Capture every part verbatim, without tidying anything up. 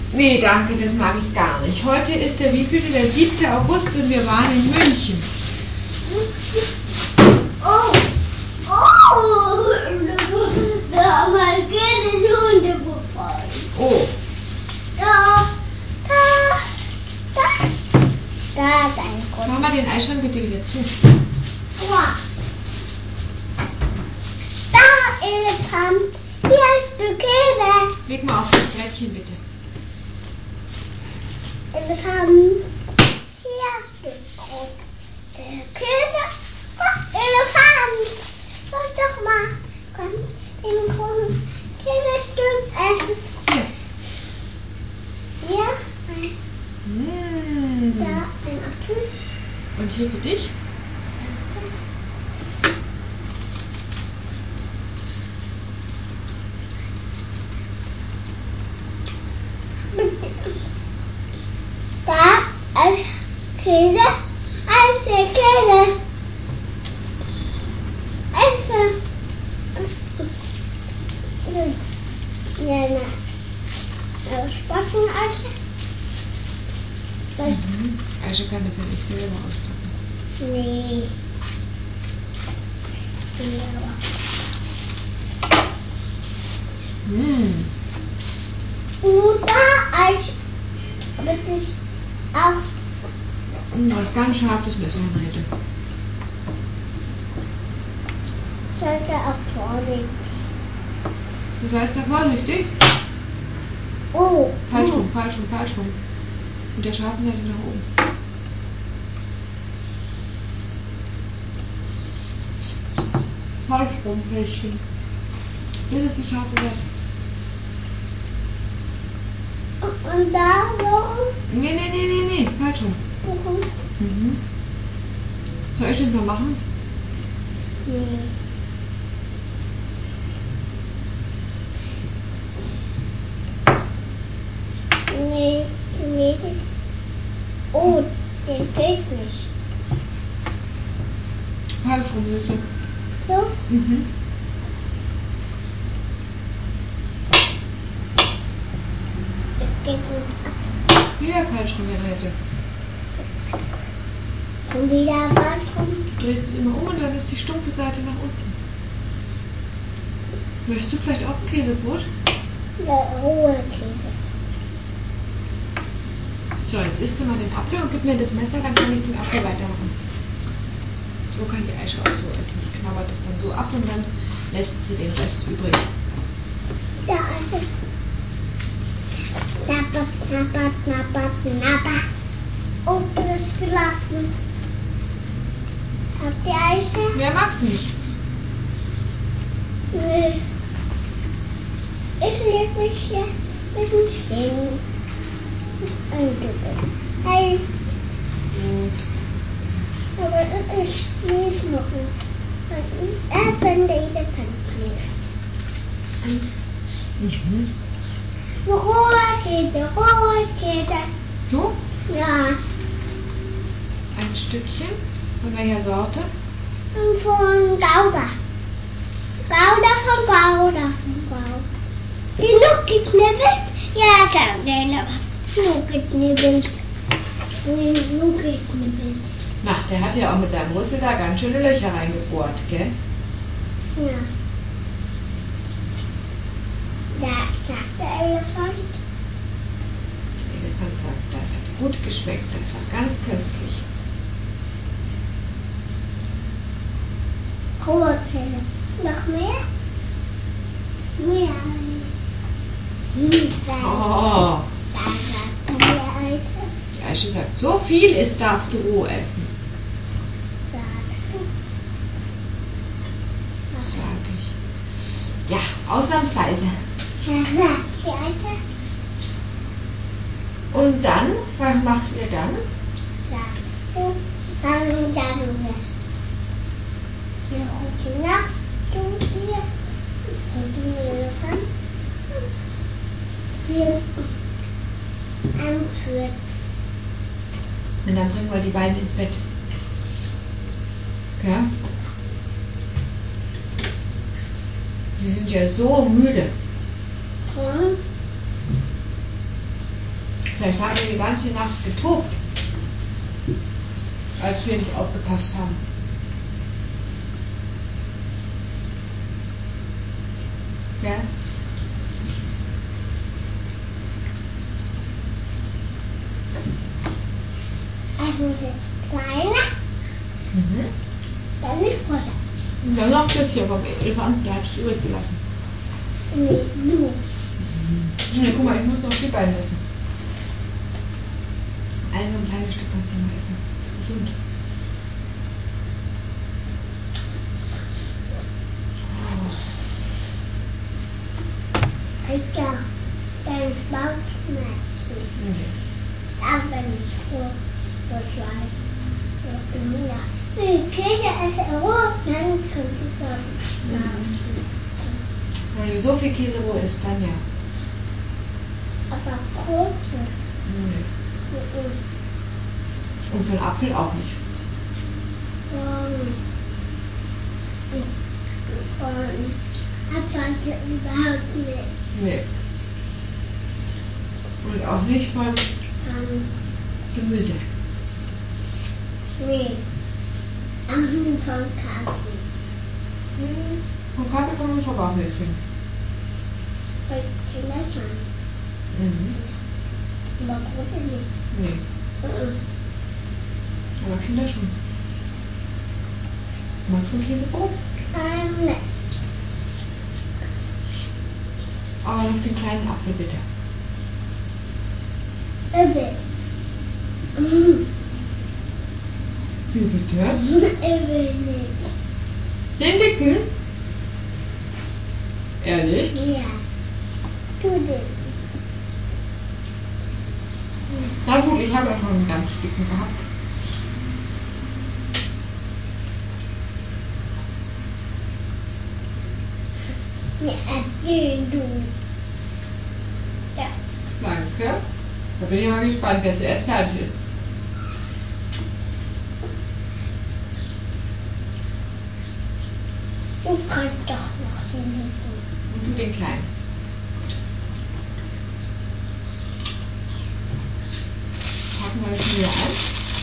Nee, danke, das mag ich gar nicht. Heute ist der wievielte? Der siebte August und wir waren in München. Oh, oh, da mal geht es runtergefallen. Oh. Da, da, da, da ist ein Gott. Mach mal den Eisstand bitte wieder zu. Wow. Da, Elefant. Hier hast du Käse. Leg mal auf das Brettchen bitte. Elefant. Hier hast du große Käse. Oh, Elefant. Sag doch mal. Komm, den großen Käsestück essen. Hier. Hier ein, Mmh. da ein Apfel. Und hier für dich? Da ein Käse, ein Käse. Essen. Ja, na. Spacken, Mhm. Aisha kann das ja nicht selber auspacken. nee. Ja. Mmh. Nur da Eis. Aber das ist auch. Und ein ganz scharfes Messer in Rede. Sollte auch vorsichtig. Das heißt, da vorsichtig. Oh. Falsch rum, falsch rum, falsch rum. Mit der scharfen Seite nach oben. Falsch rum, Fälschchen. Das ist die scharfe Seite. Und da so? Nee, nee, nee, nee, nee. Falsch rum. Mhm. Mhm. Soll ich das mal machen? Nee. Nee, nee, das. Oh, der geht nicht. Falsch rum, siehst du. So? Mhm. Das geht nicht. Wieder falsch rum, Henriette. Und wieder falsch rum. Du drehst es immer um und dann ist die stumpfe Seite nach unten. Möchtest du vielleicht auch ein Käsebrot? Der hohe Käse. So, jetzt isst du mal den Apfel und gib mir das Messer, dann kann ich den Apfel weitermachen. So kann die Aisha auch so essen. Die knabbert es dann so ab und dann lässt sie den Rest übrig. Da also. Knabbert, knabbert, knabbert, knabbert. Oh, das ist gelassen. Habt ihr Eise? Wer mag's nicht? Nee. Ich leg mich hier ein bisschen hin. Hey, Gut. aber ich schläft noch nicht. Äh, wenn der Elefant schläft. Mhm. Rohe Käse, rohe Käse. Du? Ja, Ein Stückchen. Von welcher Sorte? und von Gouda. Gouda von Gouda von Gouda. Genug geknibbelt? Ja, Gouda. Genug geknibbelt. Genug geknibbelt. Na, der hat ja auch mit seinem Rüssel da ganz schöne Löcher reingebohrt, gell? Ja. Da sagt der Elefant. Der Elefant sagt, das hat gut geschmeckt, das war ganz köstlich. Rohe Käse. Noch mehr? Mehr. Hm, Oh, sagt mehr Eis. die Aisha sagt, so viel ist, darfst du roh essen. Sagst du? Sag ich. Ja, ausnahmsweise. Sagt die Eise? Und dann, was macht ihr dann? Sagst du? Dann sagen wir. Wir gute Nacht, du ihr. Und du Elefant. Wir anführt. Und dann bringen wir die beiden ins Bett. Ja? Die sind ja so müde. Und Vielleicht haben wir die ganze Nacht getobt, als wir nicht aufgepasst haben. Ja? Also das Kleine, Mhm. dann mit Futter. Und dann noch das hier vom Elefanten, der hat es übrig gelassen. Nee, du. Nee, guck mal, ich muss noch die beiden essen. Ein so ein kleines Stück kannst du noch essen. Das ist gesund. Alter, dein Bauchschmerzen. Nee. Aber nicht vor, vor Schwein. Vor Gemüse. Wenn ich Käse esse, roh, dann könnte ich Bauchschmerzen. Wenn du so viel Käse roh isst, dann ja. Aber Brot nicht. Nee. Mhm. Und für einen Apfel auch nicht. Ähm, ähm, Abwarte überhaupt nicht. Nee. Und auch nicht von Ähm, Gemüse. nee. Auch nicht von Kaffee. Hm. Von Kaffee kann man schon auch nicht trinken. Bei Kindern schon. Mhm. Aber große nicht. Nee. Mhm. Aber Kinder schon. Magst du ein Käsebrot? Ähm, ne. Aber noch den kleinen Apfel bitte. Übel. Mhm. Wie bitte? Übel nicht. Den dicken? Ehrlich? Ja. Tu den. Na gut, ich habe auch noch einen ganz dicken gehabt. Ja, erzähl du. Ja. Danke. Da bin ich mal gespannt, wer zuerst fertig ist. Du kannst doch noch den Hüten. Und du den kleinen. Packen wir das wieder an.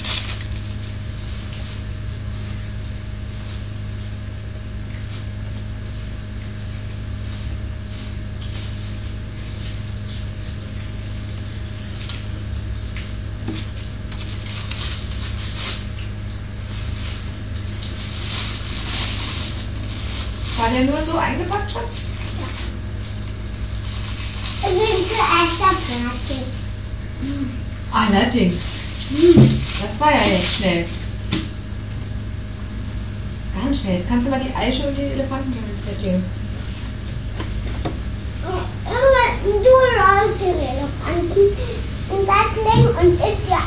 War der nur so eingepackt, Schatz? Ich bin zuerst der Braten. Allerdings. Das war ja jetzt schnell. Ganz schnell. Jetzt kannst du mal die Eiche und den Elefanten fertigen. Du läufst den Elefanten im Bett legen und isst dir